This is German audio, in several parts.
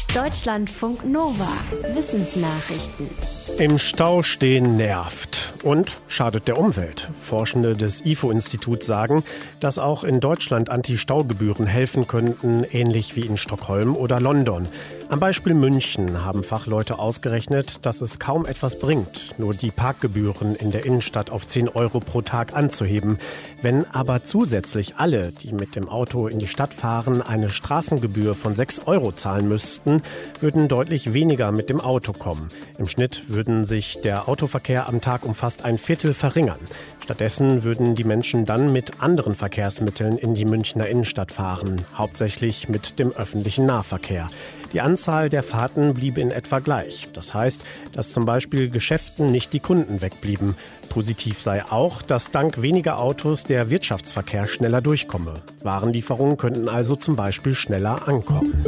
Deutschlandfunk Nova. Wissensnachrichten. Im Stau stehen nervt und schadet der Umwelt. Forschende des IFO-Instituts sagen, dass auch in Deutschland Anti-Staugebühren helfen könnten, ähnlich wie in Stockholm oder London. Am Beispiel München haben Fachleute ausgerechnet, dass es kaum etwas bringt, nur die Parkgebühren in der Innenstadt auf 10 Euro pro Tag anzuheben. Wenn aber zusätzlich alle, die mit dem Auto in die Stadt fahren, eine Straßengebühr von 6 Euro zahlen müssten, würden deutlich weniger mit dem Auto kommen. Im Schnitt würden sich der Autoverkehr am Tag um fast ein Viertel verringern. Stattdessen würden die Menschen dann mit anderen Verkehrsmitteln in die Münchner Innenstadt fahren, hauptsächlich mit dem öffentlichen Nahverkehr. Die Anzahl der Fahrten bliebe in etwa gleich. Das heißt, dass zum Beispiel Geschäften nicht die Kunden wegblieben. Positiv sei auch, dass dank weniger Autos der Wirtschaftsverkehr schneller durchkomme. Warenlieferungen könnten also zum Beispiel schneller ankommen.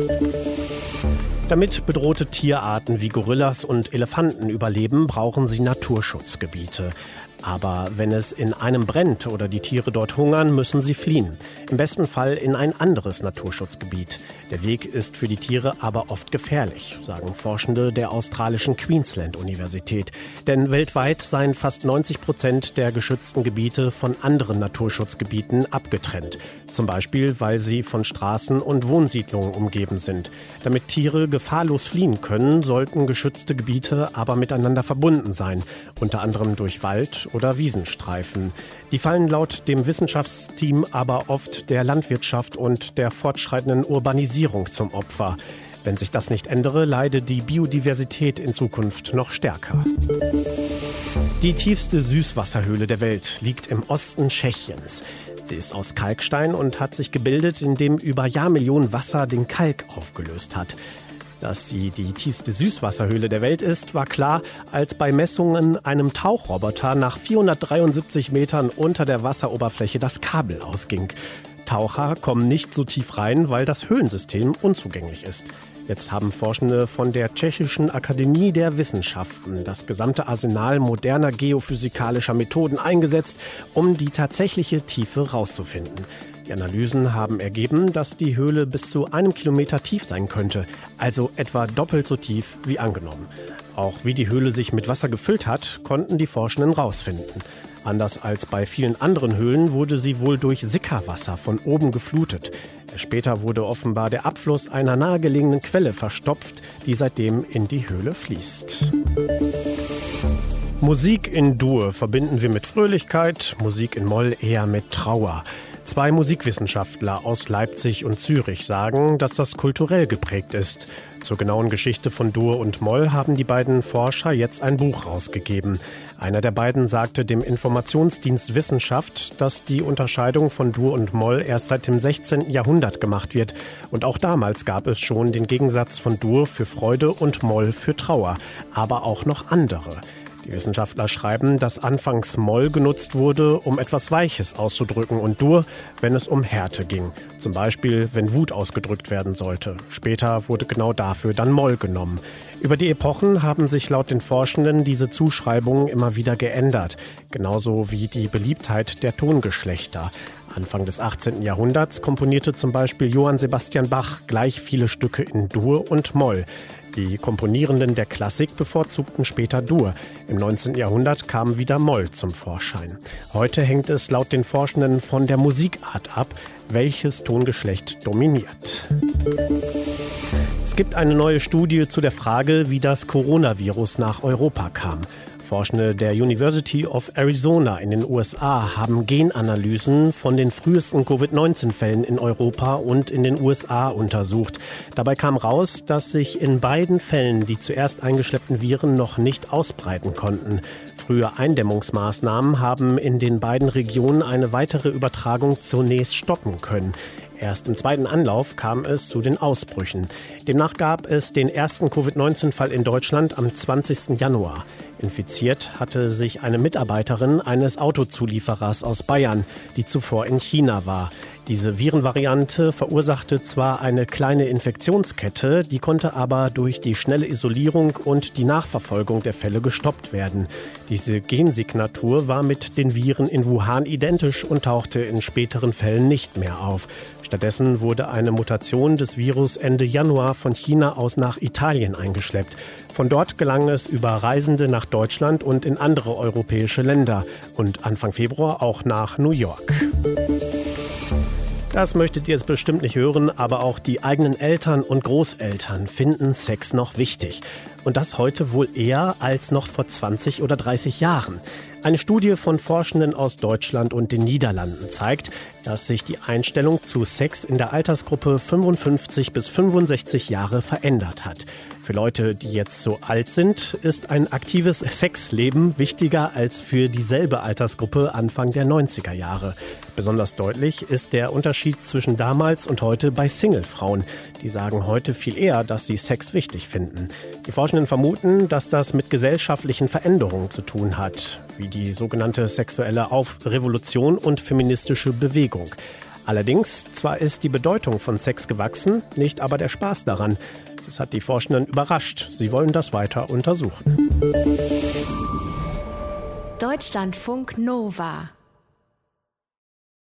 Damit bedrohte Tierarten wie Gorillas und Elefanten überleben, brauchen sie Naturschutzgebiete. Aber wenn es in einem brennt oder die Tiere dort hungern, müssen sie fliehen. Im besten Fall in ein anderes Naturschutzgebiet. Der Weg ist für die Tiere aber oft gefährlich, sagen Forschende der australischen Queensland-Universität. Denn weltweit seien fast 90% der geschützten Gebiete von anderen Naturschutzgebieten abgetrennt. Zum Beispiel, weil sie von Straßen und Wohnsiedlungen umgeben sind. Damit Tiere gefahrlos fliehen können, sollten geschützte Gebiete aber miteinander verbunden sein. Unter anderem durch Wald- oder Wiesenstreifen. Die fallen laut dem Wissenschaftsteam aber oft der Landwirtschaft und der fortschreitenden Urbanisierung zum Opfer. Wenn sich das nicht ändere, leide die Biodiversität in Zukunft noch stärker. Die tiefste Süßwasserhöhle der Welt liegt im Osten Tschechiens. Sie ist aus Kalkstein und hat sich gebildet, indem über Jahrmillionen Wasser den Kalk aufgelöst hat. Dass sie die tiefste Süßwasserhöhle der Welt ist, war klar, als bei Messungen einem Tauchroboter nach 473 Metern unter der Wasseroberfläche das Kabel ausging. Taucher kommen nicht so tief rein, weil das Höhlensystem unzugänglich ist. Jetzt haben Forschende von der Tschechischen Akademie der Wissenschaften das gesamte Arsenal moderner geophysikalischer Methoden eingesetzt, um die tatsächliche Tiefe rauszufinden. Die Analysen haben ergeben, dass die Höhle bis zu 1 Kilometer tief sein könnte, also etwa doppelt so tief wie angenommen. Auch wie die Höhle sich mit Wasser gefüllt hat, konnten die Forschenden rausfinden. Anders als bei vielen anderen Höhlen wurde sie wohl durch Sickerwasser von oben geflutet. Später wurde offenbar der Abfluss einer nahegelegenen Quelle verstopft, die seitdem in die Höhle fließt. Musik in Dur verbinden wir mit Fröhlichkeit, Musik in Moll eher mit Trauer. 2 Musikwissenschaftler aus Leipzig und Zürich sagen, dass das kulturell geprägt ist. Zur genauen Geschichte von Dur und Moll haben die beiden Forscher jetzt ein Buch rausgegeben. Einer der beiden sagte dem Informationsdienst Wissenschaft, dass die Unterscheidung von Dur und Moll erst seit dem 16. Jahrhundert gemacht wird. Und auch damals gab es schon den Gegensatz von Dur für Freude und Moll für Trauer, aber auch noch andere. Die Wissenschaftler schreiben, dass anfangs Moll genutzt wurde, um etwas Weiches auszudrücken und Dur, wenn es um Härte ging. Zum Beispiel, wenn Wut ausgedrückt werden sollte. Später wurde genau dafür dann Moll genommen. Über die Epochen haben sich laut den Forschenden diese Zuschreibungen immer wieder geändert. Genauso wie die Beliebtheit der Tongeschlechter. Anfang des 18. Jahrhunderts komponierte zum Beispiel Johann Sebastian Bach gleich viele Stücke in Dur und Moll. Die Komponierenden der Klassik bevorzugten später Dur. Im 19. Jahrhundert kam wieder Moll zum Vorschein. Heute hängt es laut den Forschenden von der Musikart ab, welches Tongeschlecht dominiert. Es gibt eine neue Studie zu der Frage, wie das Coronavirus nach Europa kam. Forschende der University of Arizona in den USA haben Genanalysen von den frühesten Covid-19-Fällen in Europa und in den USA untersucht. Dabei kam raus, dass sich in beiden Fällen die zuerst eingeschleppten Viren noch nicht ausbreiten konnten. Frühe Eindämmungsmaßnahmen haben in den beiden Regionen eine weitere Übertragung zunächst stoppen können. Erst im zweiten Anlauf kam es zu den Ausbrüchen. Demnach gab es den ersten Covid-19-Fall in Deutschland am 20. Januar. Infiziert hatte sich eine Mitarbeiterin eines Autozulieferers aus Bayern, die zuvor in China war. Diese Virenvariante verursachte zwar eine kleine Infektionskette, die konnte aber durch die schnelle Isolierung und die Nachverfolgung der Fälle gestoppt werden. Diese Gensignatur war mit den Viren in Wuhan identisch und tauchte in späteren Fällen nicht mehr auf. Stattdessen wurde eine Mutation des Virus Ende Januar von China aus nach Italien eingeschleppt. Von dort gelang es über Reisende nach Deutschland und in andere europäische Länder und Anfang Februar auch nach New York. Das möchtet ihr jetzt bestimmt nicht hören, aber auch die eigenen Eltern und Großeltern finden Sex noch wichtig. Und das heute wohl eher als noch vor 20 oder 30 Jahren. Eine Studie von Forschenden aus Deutschland und den Niederlanden zeigt, dass sich die Einstellung zu Sex in der Altersgruppe 55 bis 65 Jahre verändert hat. Für Leute, die jetzt so alt sind, ist ein aktives Sexleben wichtiger als für dieselbe Altersgruppe Anfang der 90er Jahre. Besonders deutlich ist der Unterschied zwischen damals und heute bei Singlefrauen. Die sagen heute viel eher, dass sie Sex wichtig finden. Die Forschenden vermuten, dass das mit gesellschaftlichen Veränderungen zu tun hat, wie die sogenannte sexuelle Revolution und feministische Bewegung. Allerdings, zwar ist die Bedeutung von Sex gewachsen, nicht aber der Spaß daran. Das hat die Forschenden überrascht. Sie wollen das weiter untersuchen. Deutschlandfunk Nova